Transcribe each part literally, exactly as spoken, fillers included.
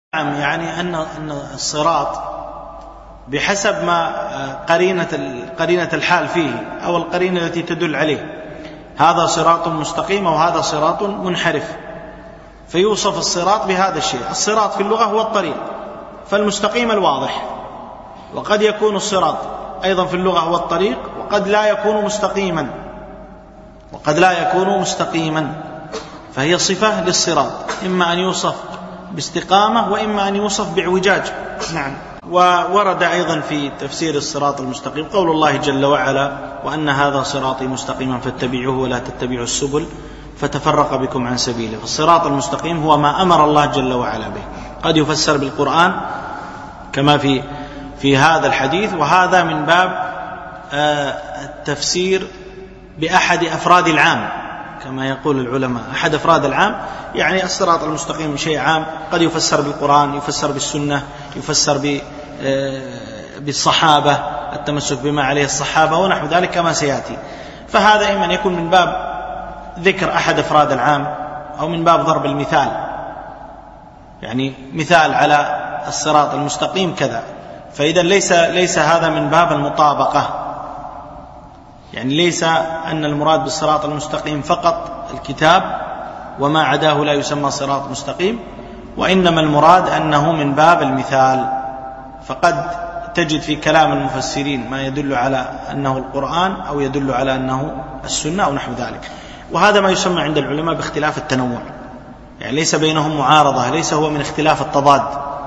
نعم، يعني أن أن الصراط بحسب ما قرينة قرينة الحال فيه أو القرينة التي تدل عليه، هذا صراط مستقيم وهذا صراط منحرف، فيوصف الصراط بهذا الشيء. الصراط في اللغة هو الطريق، فالمستقيم الواضح، وقد يكون الصراط أيضا في اللغة هو الطريق وقد لا يكون مستقيما وقد لا يكون مستقيما فهي صفة للصراط، إما أن يوصف باستقامة وإما أن يوصف باعوجاج. نعم. وورد أيضا في تفسير الصراط المستقيم قول الله جل وعلا: وأن هذا صراطي مستقيما فاتبعوه ولا تتبعوا السبل فتفرق بكم عن سبيله. فالصراط المستقيم هو ما أمر الله جل وعلا به، قد يفسر بالقرآن كما في في هذا الحديث، وهذا من باب التفسير بأحد أفراد العام كما يقول العلماء. أحد أفراد العام يعني الصراط المستقيم شيء عام، قد يفسر بالقرآن، يفسر بالسنة، يفسر بالصحابة، التمسك بما عليه الصحابة ونحو ذلك كما سيأتي. فهذا إما أن يكون من باب ذكر أحد أفراد العام أو من باب ضرب المثال، يعني مثال على الصراط المستقيم كذا. فإذا ليس ليس هذا من باب المطابقة، يعني ليس أن المراد بالصراط المستقيم فقط الكتاب وما عداه لا يسمى صراط مستقيم، وإنما المراد أنه من باب المثال. فقد تجد في كلام المفسرين ما يدل على أنه القرآن أو يدل على أنه السنة أو نحو ذلك، وهذا ما يسمى عند العلماء باختلاف التنوع، يعني ليس بينهم معارضة، ليس هو من اختلاف التضاد،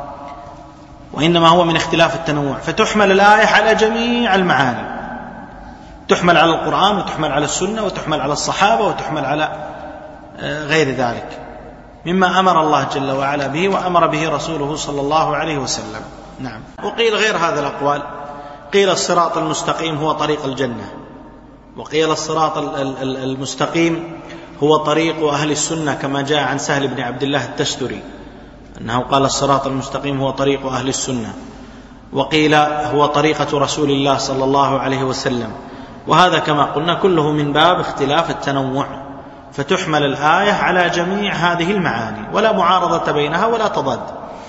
وإنما هو من اختلاف التنوع. فتحمل الآية على جميع المعاني، تحمل على القرآن وتحمل على السنة وتحمل على الصحابة وتحمل على غير ذلك مما أمر الله جل وعلا به وأمر به رسوله صلى الله عليه وسلم. نعم. وقيل غير هذا الأقوال، قيل الصراط المستقيم هو طريق الجنة، وقيل الصراط المستقيم هو طريق أهل السنة كما جاء عن سهل بن عبد الله التستري أنه قال الصراط المستقيم هو طريق أهل السنة، وقيل هو طريقة رسول الله صلى الله عليه وسلم. وهذا كما قلنا كله من باب اختلاف التنوع، فتحمل الآية على جميع هذه المعاني ولا معارضة بينها ولا تضاد.